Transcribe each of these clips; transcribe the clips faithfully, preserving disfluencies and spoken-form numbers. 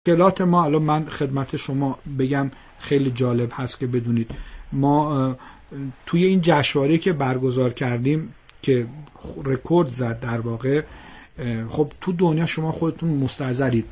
مشکلات ما، الان من خدمت شما بگم خیلی جالب هست که بدونید، ما توی این جشنواره که برگزار کردیم که رکورد زد در واقع، خب تو دنیا شما خودتون مستحضرید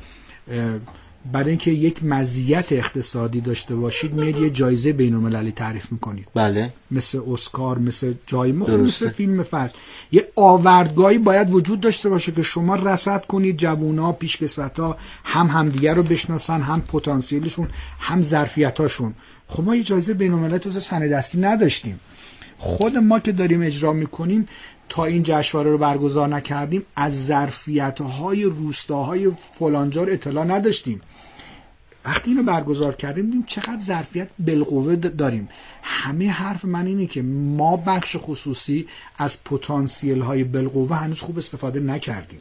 برای اینکه یک مزیت اقتصادی داشته باشید میاد یه جایزه بین‌المللی تعریف میکنید. بله. مثل اسکار، مثل جای مختلف، مثل فیلم فجر. یه آوردگاهی باید وجود داشته باشه که شما رصد کنید جوونا، پیشکسوتا هم همدیگه رو بشناسن، هم پتانسیلشون، هم ظرفیتاشون. خب ما یه جایزه بین‌المللی تو سنه دستی نداشتیم. خود ما که داریم اجرا میکنیم تا این جشنواره رو برگزار نکردیم از ظرفیت‌های روستاهای فلانجا رو اطلاع نداشتیم. وقتی اینو برگزار کردیم دیدیم چقدر ظرفیت بالقوه داریم. همه حرف من اینه که ما بخش خصوصی از پتانسیل های بالقوه هنوز خوب استفاده نکردیم.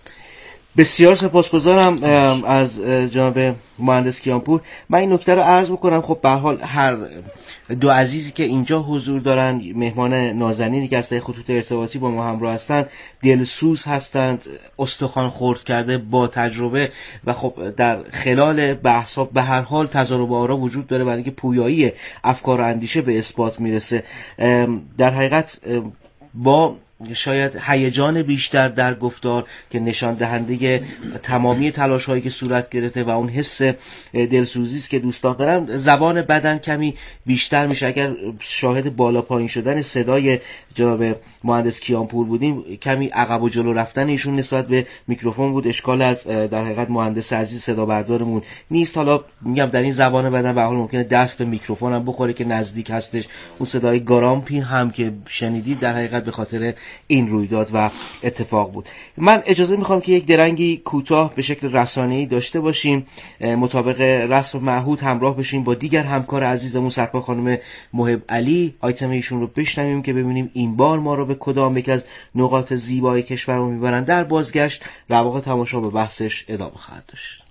بسیار سپاسگزارم از جناب مهندس کیانپور. من این نکته رو عرض بکنم، خب به هر حال هر دو عزیزی که اینجا حضور دارن، مهمان نازنینی که از طریق خطوط ارتباطی با ما همراه هستند، دلسوز هستند، استخوان خرد کرده، با تجربه، و خب در خلال بحث‌ها به هر حال تضارب آرا وجود داره برای اینکه پویایی افکار و اندیشه به اثبات میرسه. در حقیقت با شاید هیجان بیشتر در گفتار که نشان دهنده تمامی تلاش هایی که صورت گرفته و اون حس دلسوزی است که دوستان دارن، زبان بدن کمی بیشتر میشه. اگر شاهد بالا پایین شدن صدای جناب مهندس کیانپور بودیم، کمی عقب و جلو رفتن ایشون نسبت به میکروفون بود. اشکال از در حقیقت مهندس عزیز صدا بردارمون نیست. حالا میگم در این زبان بدن به حال ممکنه دست به میکروفون هم بخوره که نزدیک هستش. اون صدای گارامپی هم که شنیدید در حقیقت به خاطر این رویداد و اتفاق بود. من اجازه میخوام که یک درنگی کوتاه به شکل رسانه‌ای داشته باشیم، مطابق رسم معهود همراه بشیم با دیگر همکار عزیزمون سرکار خانم محب علی. آیتم ایشون رو بشنویم که ببینیم این بار ما رو به کدام یک از نقاط زیبای کشورمون میبرن. در بازگشت رواق تماشا به بحثش ادامه خواهد داشت.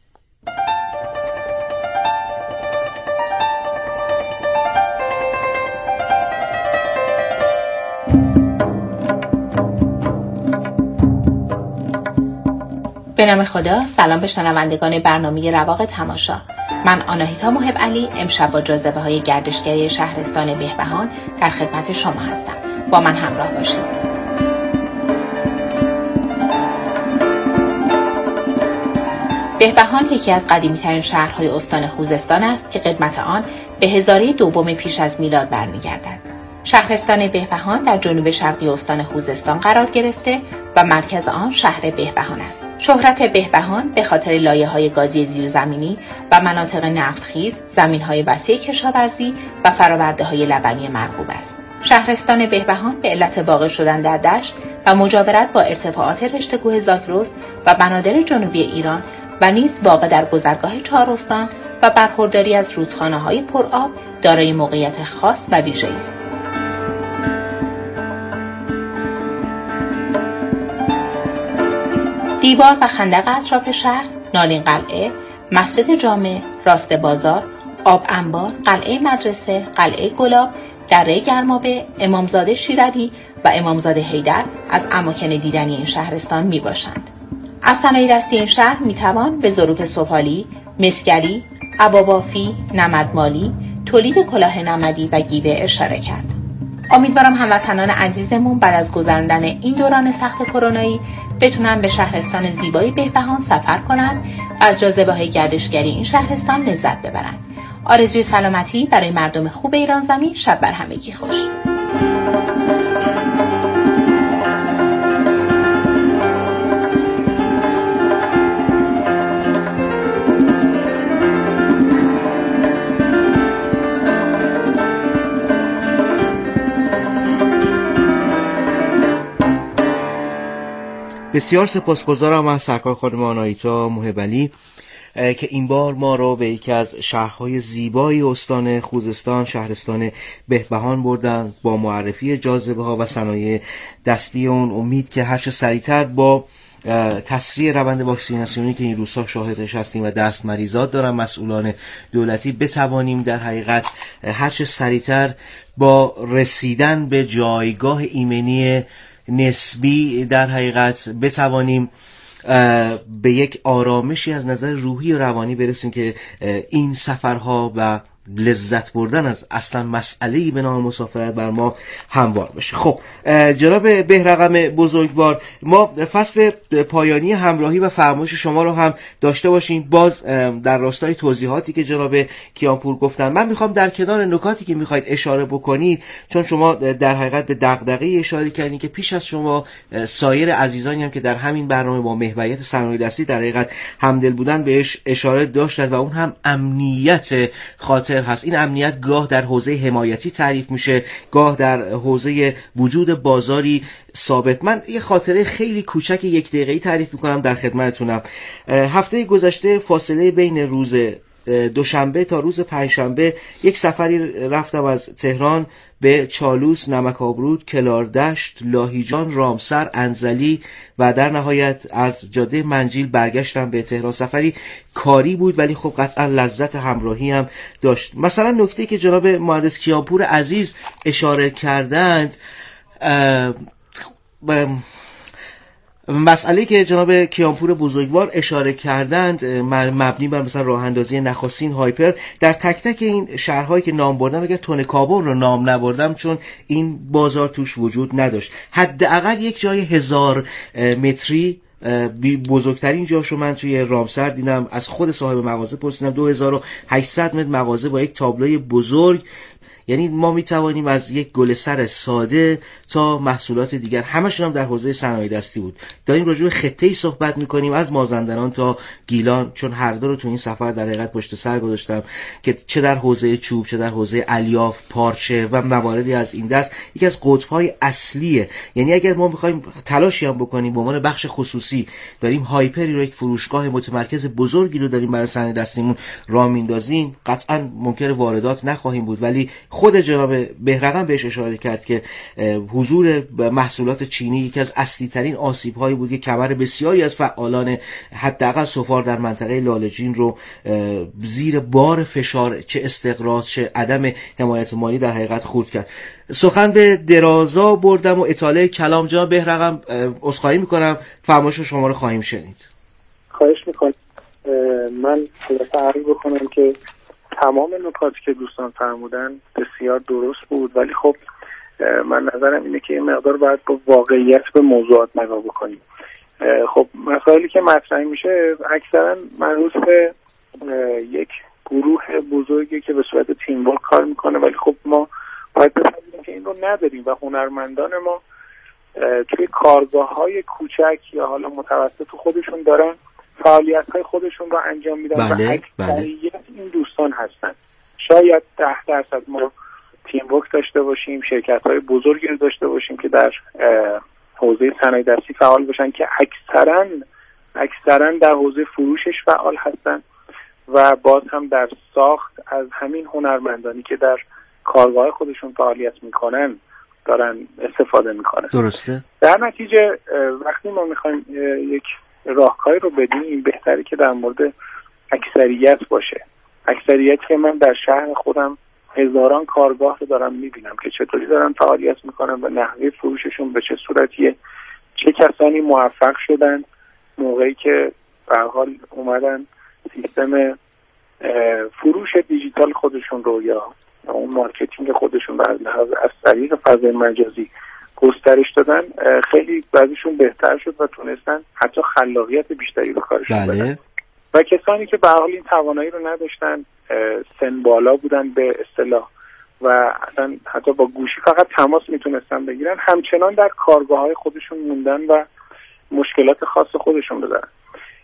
به نام خدا. سلام به شنوندگان برنامه رواق تماشا. من آناهیتا محب علی امشب با جاذبه های گردشگری شهرستان بهبهان در خدمت شما هستم. با من همراه باشید. بهبهان یکی از قدیمی ترین شهرهای استان خوزستان است که قدمت آن به هزاره دوم پیش از میلاد برمیگردد. شهرستان بهبهان در جنوب شرقی استان خوزستان قرار گرفته و مرکز آن شهر بهبهان است. شهرت بهبهان به خاطر لایه‌های گازی زیرزمینی و مناطق نفتخیز، زمین‌های وسیع کشاورزی و فرآورده‌های لبنی مرغوب است. شهرستان بهبهان به علت واقع شدن در دشت و مجاورت با ارتفاعات رشته‌کوه زاگرس و بنادر جنوبی ایران و نیز واقع در گذرگاه چهار استان و برخورداری از رودخانه‌های پرآب دارای موقعیت خاص و ویژه‌ای است. دیوار و خندق اطراف شهر، نالین قلعه، مسجد جامع، راست بازار، آب انبار، قلعه مدرسه، قلعه گلاب، دره گرمابه، امامزاده شیرعلی و امامزاده حیدر از اماکن دیدنی این شهرستان می باشند. از صنایع دستی این شهر می توان به ظروف سفالی، مسگری، عبابافی، نمدمالی، تولید کلاه نمدی و گیوه اشاره کرد. امیدوارم هموطنان عزیزمون بعد از گذراندن این دوران سخت کرونایی بتونن به شهرستان زیبای بهبهان سفر کنند و از جاذبه‌های گردشگری این شهرستان لذت ببرند. آرزوی سلامتی برای مردم خوب ایران زمین. شب بر همگی خوش. بسیار سپاسگزارم از سرکار خانم آناهیتا محب علی که این بار ما رو به یکی از شهرهای زیبای استان خوزستان، شهرستان بهبهان بردن با معرفی جاذبه ها و صنایع دستی اون. امید که هر چه سریعتر با تسریع روند واکسیناسیونی که این روزها شاهدش هستیم و دست مریضات دارن مسئولان دولتی بتوانیم در حقیقت هر چه سریعتر با رسیدن به جایگاه ایمنی نسبی در حقیقت بتوانیم به یک آرامشی از نظر روحی و روانی برسیم که این سفرها و لذت بردن از اصلا مسئله‌ای به نام مسافرت بر ما هموار بشه. خب جناب بهرقم بزرگوار، ما فصل پایانی همراهی و فرمایش شما رو هم داشته باشیم، باز در راستای توضیحاتی که جناب کیانپور گفتن. من میخوام در کنار نکاتی که میخواید اشاره بکنید، چون شما در حقیقت به دغدغه اشاره کردین که پیش از شما سایر عزیزانی هم که در همین برنامه با محوریت صنایع دستی در حقیقت همدل بودن بهش اشاره داشتن و اون هم امنیت خاطر هست. این امنیت گاه در حوزه حمایتی تعریف میشه، گاه در حوزه وجود بازاری ثابت. من یه خاطره خیلی کوچک یک دقیقه‌ای تعریف میکنم در خدمتتونم. هفته گذشته فاصله بین روز دوشنبه تا روز پنجشنبه یک سفری رفتم از تهران به چالوس، نمک‌آبرود، کلاردشت، لاهیجان، رامسر، انزلی و در نهایت از جاده منجیل برگشتم به تهران. سفری کاری بود ولی خب قطعا لذت همراهی هم داشت. مثلا نکته که جناب مهندس کیانپور عزیز اشاره کردند، مسئله که جناب کیانپور بزرگوار اشاره کردند مبنی بر مثلا راه اندازی نخستین هایپر در تک تک این شهرهایی که نام بردم، اگر تونکابون رو نام نبردم چون این بازار توش وجود نداشت، حداقل یک جای هزار متری بزرگترین جاشو من توی رامسر دیدم. از خود صاحب مغازه پرسیدم، دو هزار و هشتصد متر مغازه با یک تابلوی بزرگ. یعنی ما می توانیم از یک گل سر ساده تا محصولات دیگر، همشون هم در حوزه صنایع دستی بود. داریم راجع به خطه‌ای صحبت می‌کنیم از مازندران تا گیلان، چون هر دو رو تو این سفر در حقیقت پشت سر گذاشتم که چه در حوزه چوب، چه در حوزه الیاف، پارچه و مواردی از این دست یکی از قطب‌های اصلیه. یعنی اگر ما بخوایم تلاشی هم بکنیم به عنوان بخش خصوصی، داریم هایپری رو، یک فروشگاه متمرکز بزرگی رو داریم برای صنایع دستیمون راه میندازیم، قطعاً منکر واردات نخواهیم بود. ولی خود جناب بهرقم بهش اشاره کرد که حضور محصولات چینی یکی از اصلی ترین آسیب هایی بود که کمر بسیاری از فعالان حداقل سفار در منطقه لاله‌جین رو زیر بار فشار، چه استقراض چه عدم حمایت مالی در حقیقت خورد کرد. سخن به درازا بردم و اطاله کلام. جناب بهرقم عذرخواهی میکنم، فرمایش شما رو خواهیم شنید. خواهش میکنم. من البته عرض بکنم که تمام نکاتی که دوستان فرمودن بسیار درست بود، ولی خب من نظرم اینه که این مقدار باید با واقعیت به موضوعات نگاه بکنیم. خب مسائلی که مطرح میشه اکثرا مربوط به یک گروه بزرگی که به صورت تیم ورک کار میکنه، ولی خب ما باید بفهمیم که این رو نداریم و هنرمندان ما توی کارگاه‌های کوچک یا حالا متوسط خودشون دارن فعالیت‌های خودشون رو انجام میدن بله، و اکثریت این دوستان هستن. شاید ده درصد ما تیم ورک داشته باشیم، شرکت‌های بزرگی رو داشته باشیم که در حوزه صنایع دستی فعال باشن که اکثرا اکثرا در حوزه فروشش فعال هستن و باز هم در ساخت از همین هنرمندانی که در کارگاه خودشون فعالیت میکنن دارن استفاده میکنن. درسته. در نتیجه وقتی ما میخوایم یک راهکاری رو بدیم، بهتره که در مورد اکثریت باشه. اکثریت که من در شهر خودم هزاران کارگاه رو دارم میبینم که چطوری دارن فعالیت میکنن و نحوه فروششون به چه صورتیه، چه کسانی موفق شدن موقعی که به هر حال اومدن سیستم فروش دیجیتال خودشون رو یا اون مارکتینگ خودشون رو از طریق فضای مجازی گسترش دادن. خیلی بعضیشون بهتر شد و تونستن حتی خلاقیت بیشتری به کارشون بله. بدن. و کسانی که به هر حال این توانایی رو نداشتن، سن بالا بودن به اصطلاح و اصلا حتی با گوشی فقط تماس میتونستن بگیرن، همچنان در کارگاه‌های خودشون موندن و مشکلات خاص خودشون رو دارن.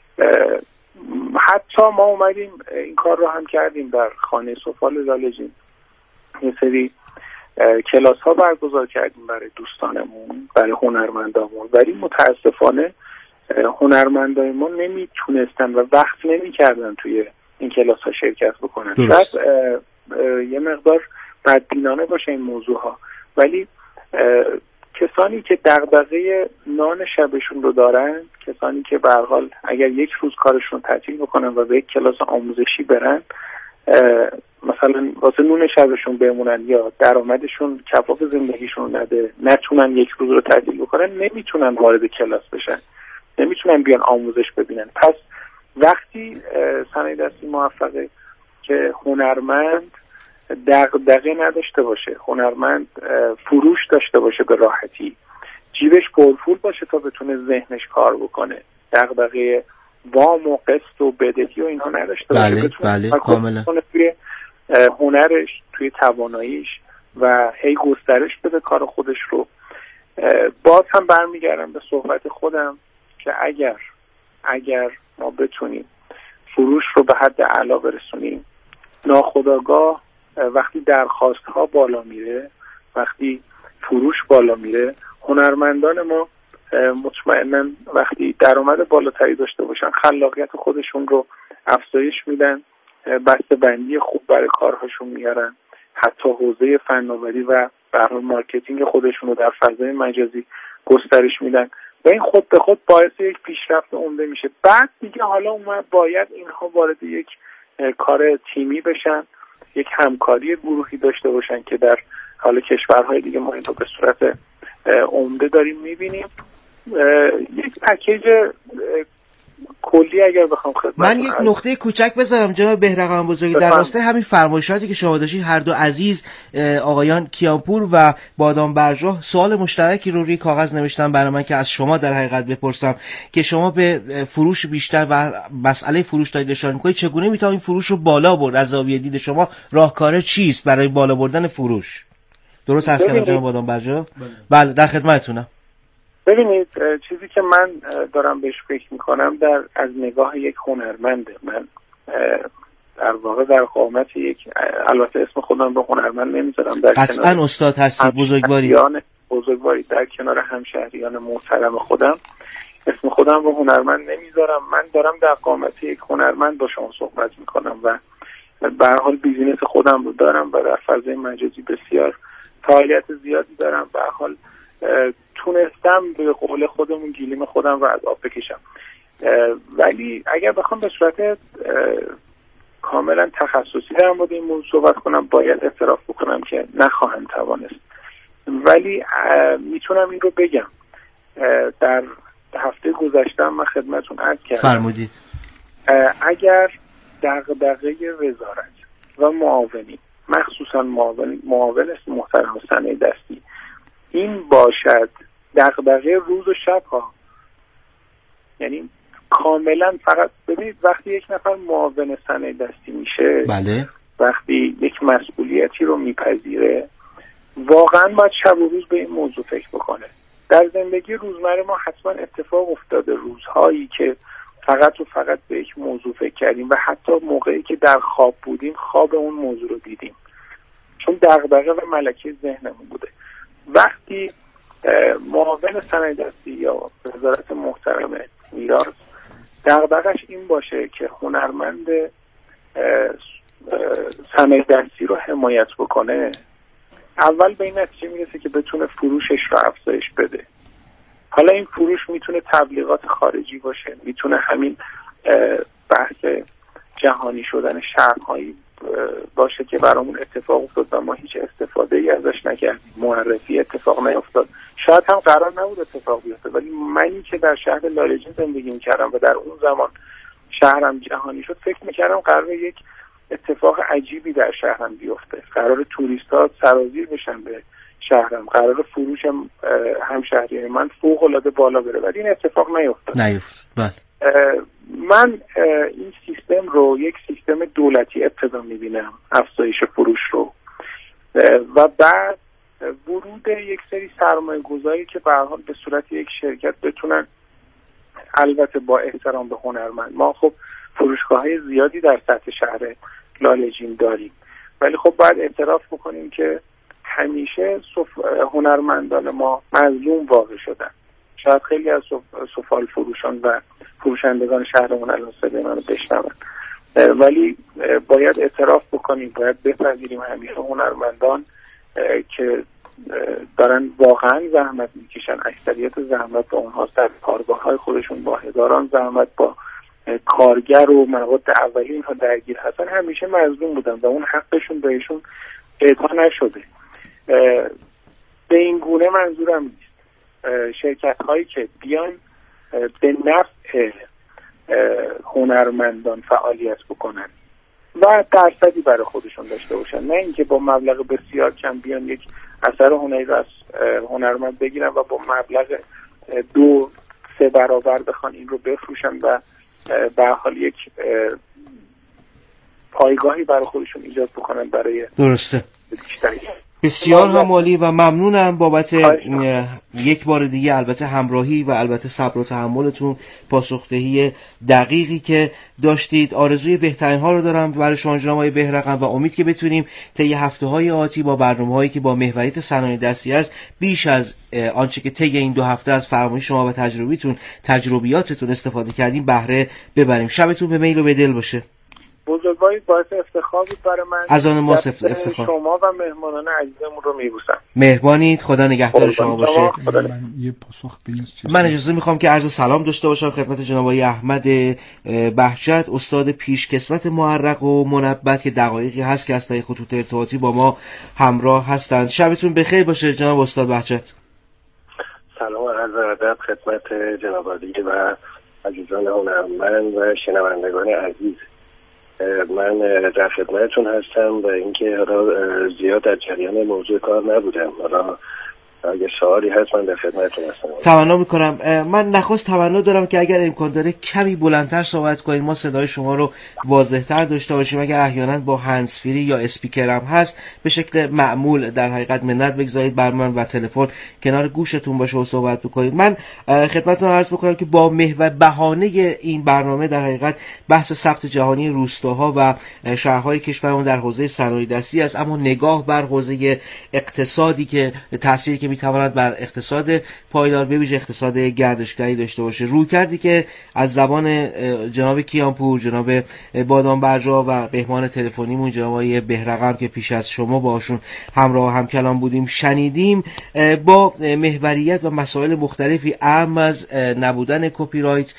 حتی ما اومدیم این کار رو هم کردیم در خانه سفال لاله‌جین، یه سری کلاس ها برگزار کردیم برای دوستانمون، برای هنرمندامون، ولی متاسفانه هنرمندای ما نمیتونستن و وقت نمیکردن توی این کلاس ها شرکت بکنن. شاید یه مقدار بدبینانه باشه این موضوع ها، ولی کسانی که دغدغه نان شبشون رو دارن، کسانی که به هر حال اگر یک روز کارشون تعطیل بکنن و به یک کلاس آموزشی برن، مثلا واسه نون شبشون بمونن یا درآمدشون کفاف زندگیشون نده، نتونن یک روز رو تعطیل بکنن، نمیتونن وارد کلاس بشن. نمیتونن بیان آموزش ببینن. پس وقتی صنایع دستی موفقه که هنرمند دغدغه نداشته باشه، هنرمند فروش داشته باشه به راحتی، جیبش پرپول باشه تا بتونه ذهنش کار بکنه، دغدغه وام و قسط و بدهی و اینها نداشته باشه، بله بله کاملا توی هنرش، توی تواناییش و هی گسترش بده کار خودش رو. باز هم برمیگردم به صحبت خودم که اگر اگر ما بتونیم فروش رو به حد اعلا برسونیم، ناخودآگاه وقتی درخواست ها بالا میره، وقتی فروش بالا میره، هنرمندان ما مطمئنا وقتی درآمد بالاتری داشته باشن خلاقیت خودشون رو افزایش میدن، بسته‌بندی خوب برای کارهاشون میارن، حتی حوزه فناوری و به هر حال مارکتینگ خودشون رو در فضای مجازی گسترش میدن و این خود به خود باعث یک پیشرفت عمده میشه. بعد دیگه حالا اومد باید اینها وارد یک کار تیمی بشن، یک همکاری گروهی داشته باشن که در حال کشورهای دیگه ما این رو به صورت عمده داریم میبینیم. یک پکیج کلی اگر بخوام خدمت من یک نقطه کوچک بذارم جناب بهرقان بزرگی در راستای همین فرمایشاتی که شما داشتید، هر دو عزیز آقایان کیانپور و بادام برجاه سوال مشترکی رو روی کاغذ نوشتم برای من که از شما در حقیقت بپرسم که شما به فروش بیشتر و مسئله فروش دارید اشاره می‌کنید، چگونه میتونه این فروش رو بالا برد؟ از زاویه دید شما راهکار چیست برای بالا بردن فروش؟ درست عرض کردم جناب بادام برجاه؟ بله در خدمتتونم. ببینید چیزی که من دارم بهش فکر میکنم در از نگاه یک هنرمنده، من در واقع در قامت یک، البته اسم خودم به هنرمند نمیذارم، در قطعا استاد هستی، بزرگواری بزرگواری در کنار همشهریان محترم خودم اسم خودم به هنرمند نمیذارم. من دارم در قامت یک هنرمند با شما صحبت میکنم و به هر حال بیزینس خودم رو دارم و در فضای مجازی بسیار فعالیت زیادی دارم. به هر حال تونستم به قول خودمون گلیم خودم رو از آب بکشم، ولی اگر بخوام به صورت کاملا تخصصی در مورد این موضوع صحبت کنم باید اعتراف بکنم که نخواهم توانست، ولی میتونم این رو بگم. در هفته گذشته من خدمتون عرض کردم فرمودید اگر دغدغه وزارت و معاونی، مخصوصا معاون معاون محترم صنایع دستی این باشد دغدغه روز و شب ها، یعنی کاملا فقط ببینید وقتی یک نفر معاون صنایع دستی میشه، بله، وقتی یک مسئولیتی رو میپذیره واقعا باید شب و روز به این موضوع فکر بکنه. در زندگی روزمره ما حتما اتفاق افتاده روزهایی که فقط و فقط به یک موضوع فکر کردیم و حتی موقعی که در خواب بودیم خواب اون موضوع رو دیدیم، چون دغدغه و ملکه ذهنمون بوده. وقتی معاون صنایع دستی یا وزارت محترم میراث دغدغه‌اش این باشه که هنرمند صنایع دستی رو حمایت بکنه، اول به این نتیجه میرسه که بتونه فروشش رو افزایش بده. حالا این فروش میتونه تبلیغات خارجی باشه، میتونه همین بحث جهانی شدن شهرهایی باشه که برامون اتفاق افتاد و ما هیچ استفاده ای ازش نکردیم، معرفی اتفاق نیفتاد، شاید هم قرار نبود اتفاق بیفته، ولی منی که در شهر لاله‌جین زندگی میکردم و در اون زمان شهرم جهانی شد فکر میکردم قرار یک اتفاق عجیبی در شهرم بیفته، قرار توریست ها سرازیر بشن به شهرم، قرار فروش همشهری من فوق العاده بالا بره، ولی این اتفاق نیفتاد. نیفتاد. بله. من این سیستم رو یک سیستم دولتی ابتدا میبینم، افزایش فروش رو، و بعد ورود یک سری سرمایه گذاری که به هر حال به صورت یک شرکت بتونن، البته با احترام به هنرمند، ما خب فروشگاه‌های زیادی در سطح شهر لاله‌جین داریم، ولی خب باید اعتراف بکنیم که همیشه هنرمندان ما مظلوم واقع شدن. شاید خیلی از سفال فروشان و فروشندگان شهرمون الان صدای منو بشنون، ولی باید اعتراف بکنیم، باید بپذیریم همیشه هنرمندان که دارن واقعا زحمت میکشن، اکثریت زحمت با اونهاست، در کارگاه‌های خودشون با هزاران زحمت با کارگر و مواد اولیه اینها درگیر هستن، همیشه مظلوم بودن و اون حقشون بهشون اعطا نشده. به این گونه منظورم نیست شرکت هایی که بیان به نفع هنرمندان فعالیت بکنن و درصدی برای خودشون داشته باشن، نه اینکه با مبلغ بسیار کم بیان یک اثر هنری رو از هنرمند بگیرن و با مبلغ دو سه برابر بخوان این رو بفروشن و به حال یک پایگاهی برای خودشون ایجاد بکنن برای درسته. بیشتری. بسیار هم عالی و ممنونم بابت یک بار دیگه البته همراهی و البته صبر و تحملتون، پاسخدهی دقیقی که داشتید. آرزوی بهترین ها رو دارم برای شما جناب آقای بهرقم و امید که بتونیم طی هفته‌های آتی با برنامه‌هایی که با محوریت صنایع دستی است بیش از آنچه که طی این دو هفته از فرمایش شما و تجربیتون تجربیاتتون استفاده کردیم بهره ببریم. شبتون به میل و به دل باشه. بزرگوارید، باعث افتخار بود برای من. از آن ما افتخار. شما و مهمانان عزیزمون رو میبوسم. مهربانید، خدا نگهدار شما باشه. من یه پاسخ من اجازه میخوام که عرض سلام داشته باشم خدمت جناب آقای احمد بهجت، استاد پیشکسوت معرق و منبت که دقایقی هست که از طریق خطوط ارتباطی با ما همراه هستند. شبتون بخیر باشه جناب استاد بهجت. سلام و عرض ادب خدمت جناب عالی و عزیزان هنرمند و شنوندگان عزیز. من در خدمتتون هستم و اینکه حالا زیاد در جریان موضوع کار نبودم، حالا اگه سوالی هست من در خدمتتون هستم. تمنا میکنم. من نخست تمنا دارم که اگر امکان داره کمی بلندتر صحبت کنید، ما صدای شما رو واضح‌تر داشته باشیم. اگر احیانا با هندزفری یا اسپیکر هم هست به شکل معمول در حقیقت منت بگذارید بر من و تلفن کنار گوشتون باشه و صحبت بکنید. من خدمتتون عرض بکنم که با محور بهانه این برنامه در حقیقت بحث ثبت جهانی روستاها و شهرهای کشورمون در حوزه صنایع دستی است، اما نگاه بر حوزه اقتصادی که تأثیری که میتواند بر اقتصاد پایدار به ویژه اقتصاد گردشگری داشته باشه، روی کردی که از زبان جناب کیانپور، جناب بادام برجا و مهمان تلفنیمون جناب آقای بهرقم که پیش از شما باشون همراه هم کلام بودیم شنیدیم، با محوریت و مسائل مختلفی اهم از نبودن کپی رایت،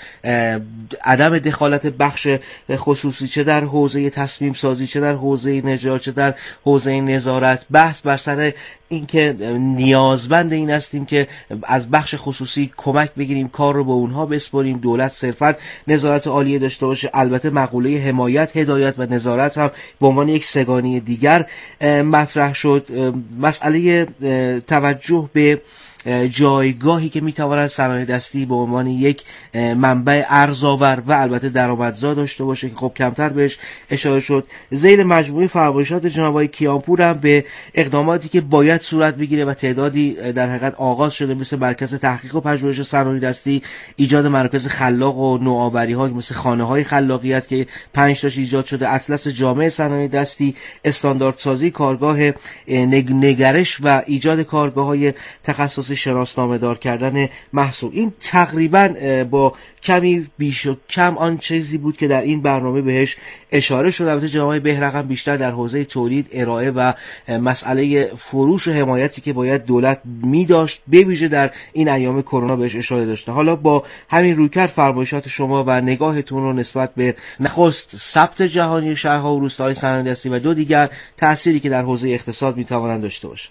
عدم دخالت بخش خصوصی چه در حوزه تصمیم سازی، چه در حوزه نجات، چه در حوزه نظارت، بحث بر سر اینکه نیازمند این هستیم که از بخش خصوصی کمک بگیریم، کار رو به اونها بسپاریم، دولت صرفا نظارت عالیه داشته باشه. البته مقوله حمایت، هدایت و نظارت هم به عنوان یک سگانه دیگر مطرح شد. مسئله توجه به جایگاهی که میتواند صنایع دستی به عنوان یک منبع ارزآور و البته درآمدزا داشته باشه که خب کمتر بهش اشاره شد. ذیل مجموعه فرمایشات جناب آقای کیانپور هم به اقداماتی که باید صورت بگیره و تعدادی در حقیقت آغاز شده مثل مرکز تحقیق و پژوهش صنایع دستی، ایجاد مراکز خلاق و نوآوری ها مثل خانه های خلاقیت که پنج تاش ایجاد شده، اطلس جامع صنایع دستی، استانداردسازی کارگاه نگرش و ایجاد کارگاه های تخصصی، شناسنامه دار کردن محصول. این تقریبا با کمی بیش و کم آن چیزی بود که در این برنامه بهش اشاره شد. البته جناب آقای بهرقم بیشتر در حوزه تولید، ارائه و مسئله فروش و حمایتی که باید دولت می داشت به ویژه در این ایام کرونا بهش اشاره داشته. حالا با همین رویکرد فرمایشات شما و نگاهتون رو نسبت به نخست ثبت جهانی شهرها و روستاهای صنایع دستی و دو دیگر تأثیری که در حوزه اقتصاد می توانند داشته باشند.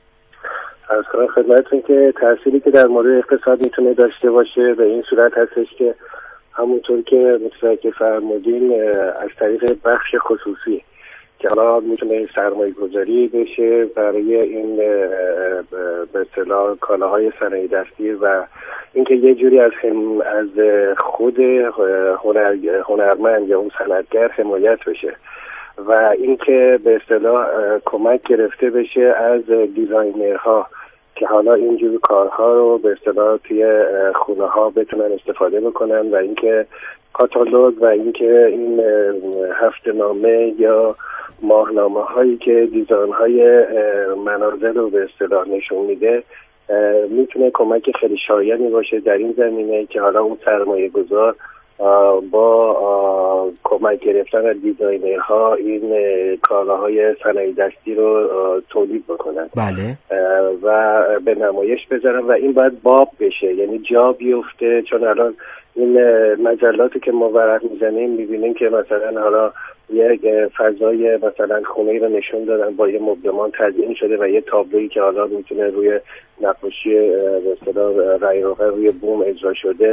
از کنم خدمتتون که تأثیری که در مورد اقتصاد میتونه داشته باشه به این صورت هستش که همونطور که متفکر فرمودین از طریق بخش خصوصی که حالا میتونه سرمایه گذاری بشه برای این به اصطلاح کالاهای صنایع دستی و اینکه یه جوری از هم از خود هنر هنرمند یا اون صنعتگر حمایت بشه و اینکه به اصطلاح کمک گرفته بشه از دیزاینرها که حالا اینجور کارها رو به اصطلاح توی خونه ها بتونن استفاده بکنن و اینکه کاتالوگ و اینکه این هفته‌نامه یا ماهنامه هایی که دیزاین های منازل رو به اصطلاح نشون میده میتونه کمک خیلی شایانی باشه در این زمینه که حالا اون سرمایه گذار با کمک گرفتن از دیزاینرها این کالاهای صنایع دستی رو تولید بکنن. بله. و به نمایش بذارن و این باید باب بشه، یعنی جا بیفته، چون الان این مجلاتی که ما ورق میزنیم میبینیم که مثلا حالا یک فضای مثلا خونه‌ای رو نشون دادن با یه مبلمان تزیین شده و یه تابلویی که حالا میتونه روی نقاشی به اصطلاح رنگ‌آور روی بوم اجرا شده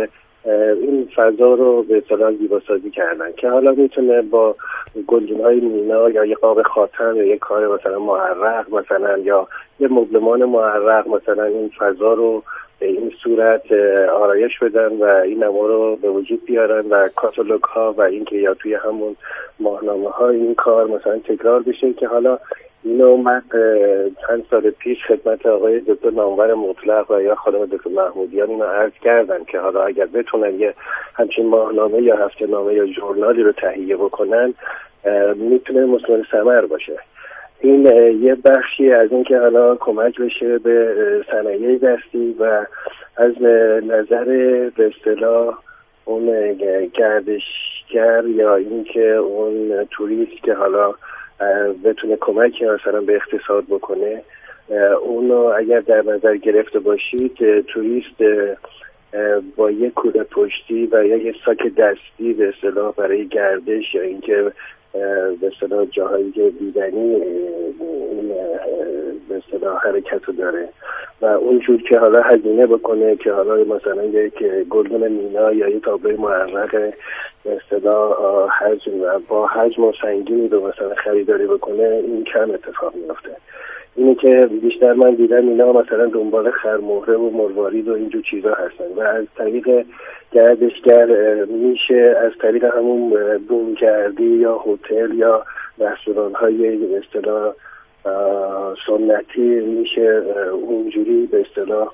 این فضا رو به اصطلاح زیباسازی کردن که حالا میتونه با گلدون‌های مینا یا یه قاب خاتم یا یه کار مثلا معرق مثلا یا یه مبلمان معرق مثلا این فضا رو به این صورت آرایش بدن و این نما رو به وجود بیارن و کاتالوگ ها و اینکه یا توی همون ماهنامه ها این کار مثلا تکرار بشه که حالا اینو من چند سال پیش خدمت آقای دکتر نامور مطلق و یا خانم دکتر محمودیان اینو عرض کردن که حالا اگر بتونن یه همچین ماهنامه یا هفته نامه یا ژورنالی رو تهیه بکنن میتونه مثمر ثمر باشه. این یه بخشی از این که حالا کمک بشه به صنایع دستی و از نظر به اصطلاح اون گردشگر یا اینکه اون توریست که حالا بتونه کمکی مثلا به اقتصاد بکنه، اونو اگر در نظر گرفته باشید توریست با یک کوره پشتی و یا یک ساک دستی به اصطلاح برای گردش یا اینکه به اصطلاح جاهایی که دیدنی این به اصطلاح حرکت رو داره و اونجور که حالا هزینه بکنه که حالا مثلا یک گلدون مینا یا یک تابلوی معرق به اصطلاح حجم با حجم و سنگینی رو مثلا خریداری بکنه، این کم اتفاق میفته. اینه که بیشتر من دیدم اینا مثلا دنبال خرمهره و مروارید و اینجور چیزا هستن و از طریق گردشگر میشه از طریق همون بومگردی یا هتل یا رستوران های به اصطلاح سنتی میشه اونجوری به اصطلاح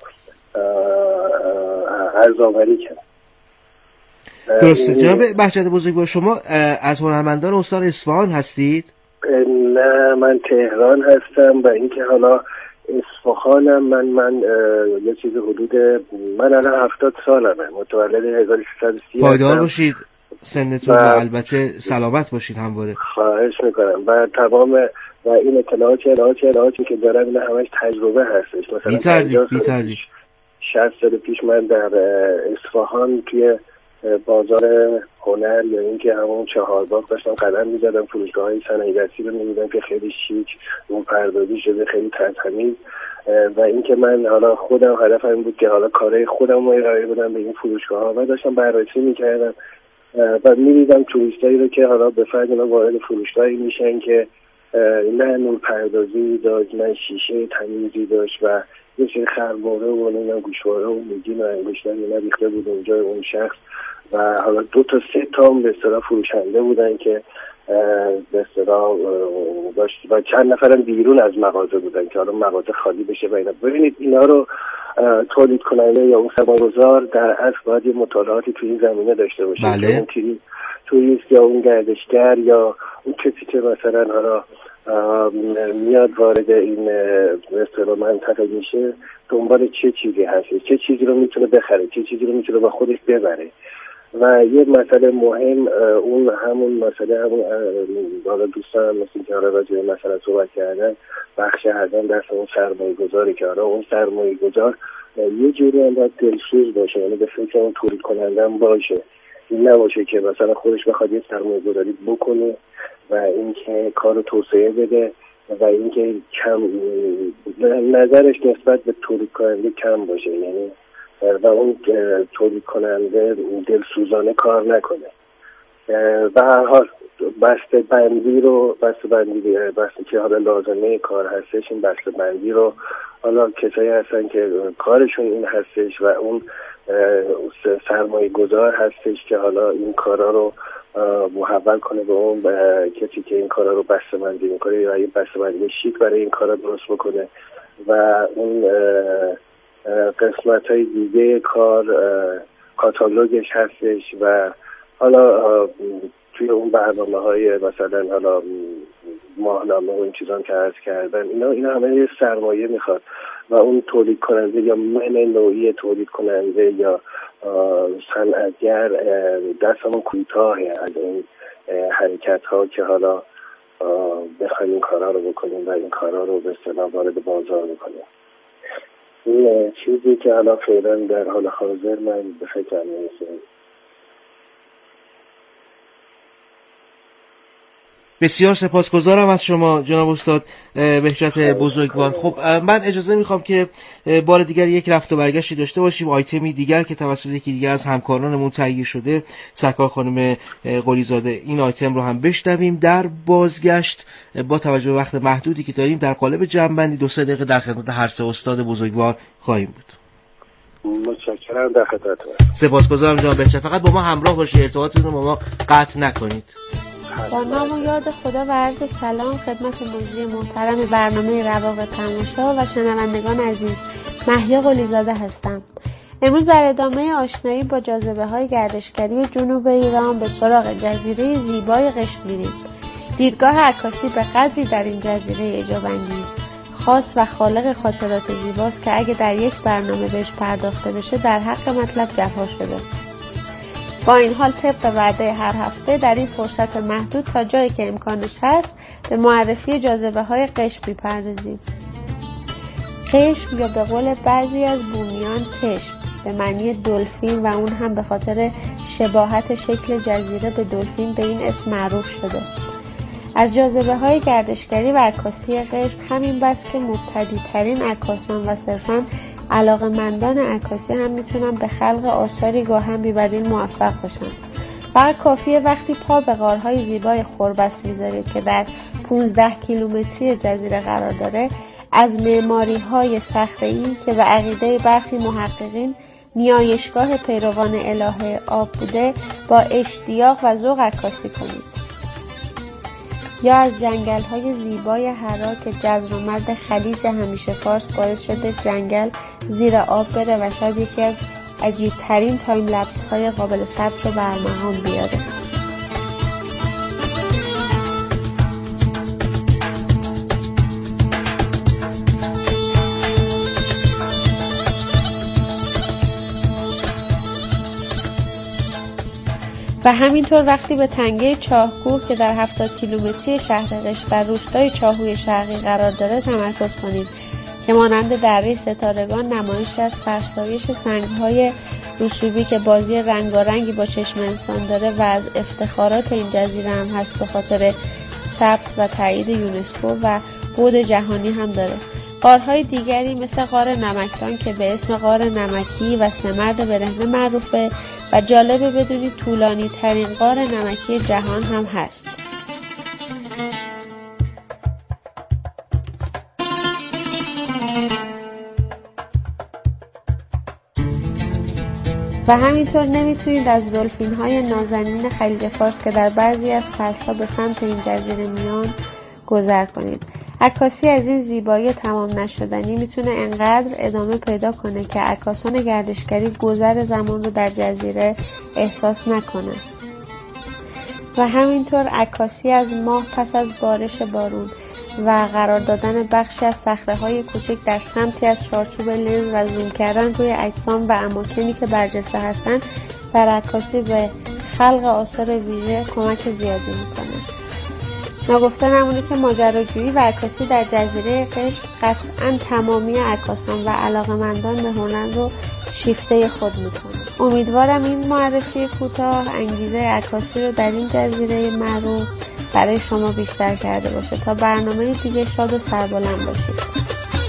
ارزآوری کرد. درسته. جناب بهجت بزرگوار، شما از هنرمندان استان اصفهان هستید؟ نه، من تهران هستم و اینکه حالا اصفهانم من من یه چیز حدود من الان هفتاد سالمه، متولد هزار و سیصد و سی. پایدار باشید سنتون و البته سلامت باشید همواره. خواهش میکنم. و تمام و این اطلاعات اطلاعات اطلاعاتی که دارم این همش تجربه هستش. مثلا بی‌تردید بی‌تردید شصت سال پیش من در اصفهان توی بازار هنر یا اینکه همون چهارباغ داشتم قدم می‌زدم، فروشگاه‌های صنایع دستی رو می‌دیدم که خیلی شیک اون پردازی شده، خیلی تمیز و اینکه من حالا خودم هدفم این بود که حالا کارهای خودم رو ارائه بدم به این فروشگاه‌ها و داشتم بررسی می‌کردم و می‌دیدم توریستایی رو که حالا به فرض اینا وارد فروشگاهی میشن که نه نور پردازی داشت، نه شیشه تمیزی داشت و یه سری خرباره و نمیدونم گوشواره و میگین و انگشتر اینا ریخته بود اونجا اون شخص و حالا دو تا سه تا به اصطلاح فروشنده بودن که به اصطلاح داشت و چند نفرم بیرون از مغازه بودن که حالا مغازه خالی بشه و اینا. ببینید اینا رو تولید کننده یا اون سرمایه‌گذار در اصل باید یه مطالعاتی تو این زمینه داشته باشه. بله. اون توریست یا اون گردشگر یا اون کسی که مثلا حالا میاد وارد این به اصطلاح منطقه میشه دنبال چه چیزی هست، چه چیزی رو میتونه بخره، چه چیزی رو میتونه با خودش ببره. و یه مسئله مهم اون همون مسئله همون بالا دوستان مثل که حالا راجع به مسئله صحبت کردن بخش اعظم دست اون سرمایه گذاری که حالا اون سرمایه گذار یه جوری هم باید دلسوز باشه، یعنی به فکر اون تولید کننده هم باشه، این نباشه که مثلا خودش بخواد یه سرمایه گذاری بکنه و اینکه کارو توسعه بده و اینکه کم نظرش نسبت به تولید کننده کم باشه، یعنی و اون تولید کننده دلسوزانه کار نکنه. به هر حال بسته بندی رو بسته بندی بسته که حالا لازمه کار هستش، این بسته بندی رو حالا کسایی هستن که کارشون این هستش و اون سرمایه گذار هستش که حالا این کارا رو محول کنه به اون کسی که این کارا رو بسته بندی میکنه یا یه بسته بندی شیک برای این کارا درست بکنه و اون قسمت های دیگه کار کاتالوگش هستش و حالا توی اون برنامه های مثلا حالا ماهنامه و این چیزان که عرض کردن اینا اینا همه یه سرمایه میخواد و اون تولید کننده یا من نوعی تولید کننده یا صنعتگر دستمون کوتاهه از این حرکت ها که حالا بخوایم این کارا رو بکنیم و این کارا رو به اصطلاح وارد بازار بکنیم. این چیزی که حالا فعلا در حال حاضر من به فکرم میرسه. بسیار سپاسگزارم از شما جناب استاد بهجت بزرگوار. خب من اجازه میخوام که بار دیگر یک رفت و برگشتی داشته باشیم، آیتمی دیگر که توسط یکی دیگر از همکارانمون تهیه شده، سرکار خانم قلیزاده، این آیتم رو هم بشنویم. در بازگشت با توجه به وقت محدودی که داریم در قالب جمع‌بندی دو سه دقیقه در خدمت هر سه استاد بزرگوار خواهیم بود. متشکرم، در خدمتتون. سپاسگزارم جناب بهجت. فقط با ما همراه باشید، ارتباطتون رو با ما قطع نکنید. با نام و یاد خدا و عرض سلام خدمت مجری محترم برنامه رواق تماشا و شنوندگان عزیز، مهیا قلیزاده هستم. امروز در ادامه آشنایی با جاذبه‌های گردشگری جنوب ایران به سراغ جزیره زیبای قشم میریم. دیدگاه عکاسی به قدری در این جزیره اعجاب‌انگیز، خاص و خالق خاطرات زیباست که اگه در یک برنامه بهش پرداخته بشه در حق مطلب جفا شده. با این حال طبق وعده هر هفته در این فرصت محدود تا جایی که امکانش هست به معرفی جاذبه‌های قشم می‌پردازیم. قشم یا به قول بعضی از بومیان تشم به معنی دلفین و اون هم به خاطر شباهت شکل جزیره به دلفین به این اسم معروف شده. از جاذبه‌های گردشگری و عکاسی قشم همین بس که مبتدی‌ترین عکاسان و صرفاً علاقه‌مندان عکاسی هم میتونن به خلق آثاری گاهن بی‌بدیل موفق باشن. فقط کافیه وقتی پا به غارهای زیبای خربس میذارید که در پانزده کیلومتری جزیره قرار داره، از معماری‌های صخره‌ای که به عقیده برخی محققین نیایشگاه پیروان الهه آب بوده با اشتیاق و ذوق عکاسی کنید. یا از جنگل‌های زیبای حرا که جزر و مرد خلیج همیشه فارس باعث شده جنگل زیر آب بره و شاید یکی از عجیب‌ترین تایم لپس‌های قابل ثبت رو برمغان بیاره. و همینطور وقتی به تنگه چاهکوه که در هفتاد کیلومتری شهر قشم و روستای چاهوی شرقی قرار داره تمرکز کنید که مانند دره ستارگان نمایشی از فرسایش سنگ‌های رسوبی که بازی رنگارنگی با چشم انسان داره و از افتخارات این جزیره هم هست به خاطر ثبت و تایید یونسکو و بود جهانی هم داره. غارهای دیگری مثل غار نمکدان که به اسم غار نمکی و سمرد برهنه معروفه و جالبه بدونید طولانی ترین غار نمکی جهان هم هست. و همینطور نمیتونید از دلفین‌های نازنین خلیج فارس که در بعضی از فصل‌ها به سمت این جزیره میان گذر کنید. عکاسی از این زیبایی تمام نشدنی میتونه انقدر ادامه پیدا کنه که عکاسان گردشگری گذر زمان رو در جزیره احساس نکنه. و همینطور عکاسی از ماه پس از بارش بارون و قرار دادن بخشی از صخره‌های کوچک در سمتی از چارچوب لنز و زوم کردن روی اجسام و اماکنی که برجسته هستن در عکاسی به خلق آثار ویژه کمک زیادی میکنه. ناگفته نمونه که ماجراجویی و عکاسی در جزیره قشم قطعاً تمامی عکاسان و علاقه‌مندان به هنر رو شیفته خود میکنه. امیدوارم این معرفی کوتاه انگیزه عکاسی رو در این جزیره معروف برای شما بیشتر کرده باشه. تا برنامه دیگه شاد و سربلند باشید.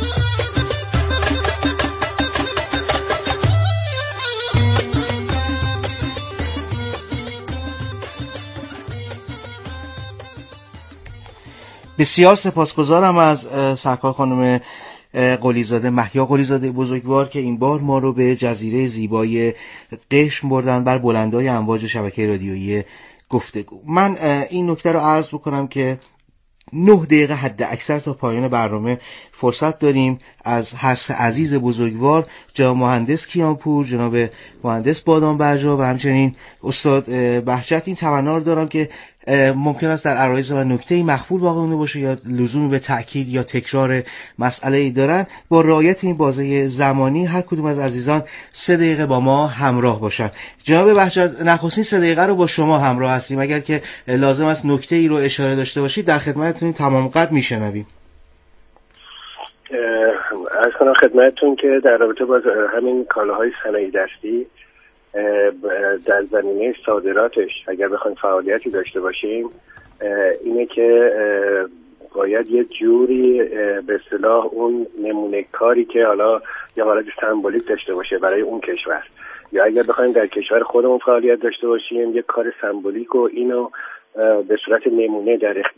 بسیار سپاسگزارم از سرکار خانم قلیزاده، مهیا قلیزاده بزرگوار که این بار ما رو به جزیره زیبای قشم بردن بر بلندای امواج شبکه رادیویی گفتگو. من این نکته رو عرض بکنم که نه دقیقه حد اکثر تا پایان برنامه فرصت داریم. از هر سه عزیز بزرگوار، جناب مهندس کیانپور، جناب مهندس بادام برجا و همچنین استاد بهجت، این تمنا رو دارم که ممکن است در عرایض و نکته‌ای مخفول باقی مونده باشه یا لزومی به تأکید یا تکرار مسئله‌ای دارن، با رعایت این بازه زمانی هر کدوم از عزیزان سه دقیقه با ما همراه باشن. جناب بهجت، نخستین سه دقیقه رو با شما همراه هستیم. اگر که لازم است نکته‌ای رو اشاره داشته باشید در خدمتتون تمام قد میشنویم. عرض کنم خدمتتون که در رابطه با همین کالاهای صنایع دستی در زمینه صادراتش اگر بخوایم فعالیتی داشته باشیم اینه که باید یه جوری به اصطلاح اون نمونه کاری که حالا یه حالت سمبولیک داشته باشه برای اون کشور، یا اگر بخوایم در کشور خودمون فعالیت داشته باشیم یه کار سمبولیک و اینو به صورت نمونه در